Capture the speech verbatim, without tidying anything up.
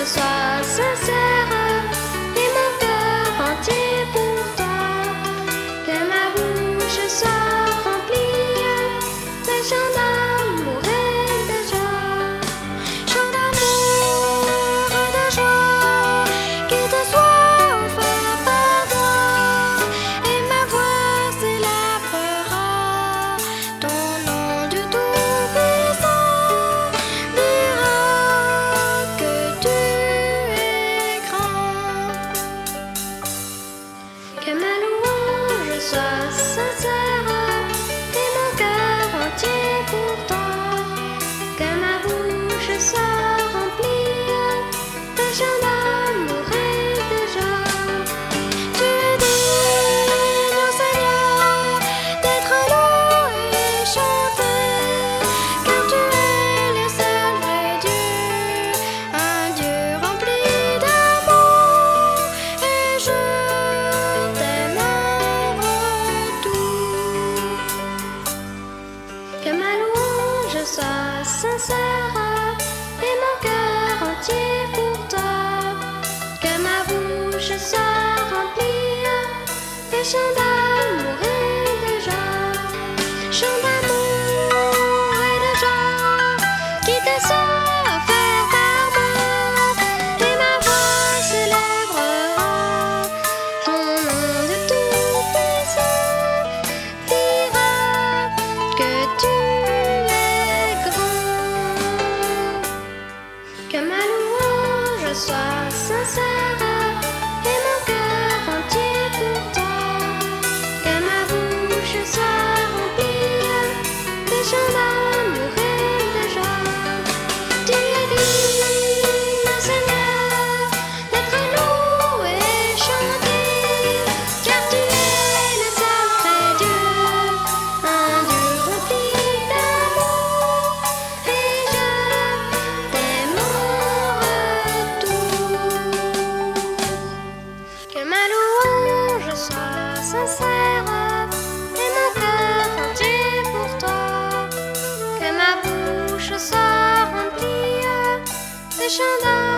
louange soit sincère et mon cœur entier pour toi. Que ma bouche soit remplie de chants d'amour et de joie, chants d'amour et de joie qui te soient offerts par toi, et ma voix célébrera ton nom du Tout-Puissant, dira que tu es grand. Que ma louange soit sincère et mon cœur entier pour toi. Que ma bouche soit remplie de chants d'amour et de joie. Tu es digne, ô Seigneur, d'être loué et chanté, car tu es le seul vrai Dieu, un Dieu rempli d'amour, et je t'aime en retour. Que ma louange soit sincère et mon cœur entier pour toi. Que ma bouche soit remplie de chants d'amour et de joie, chants d'amour et de joie qui te sont offerts par moi, et ma voix célébrera ton nom de Tout-Puissant, dira que tu es grand. Que ma louange soit sincère et mon cœur entier pour toi. Que ma bouche soit remplie de chants d'amour et de joie. Tu es digne, Seigneur, d'être loué et chanté, car tu es le seul vrai Dieu, un Dieu rempli d'amour, et je t'aime en retour. Que ma louange soit sincère et mon cœur entier pour toi. Que ma bouche soit remplie de chants d'amour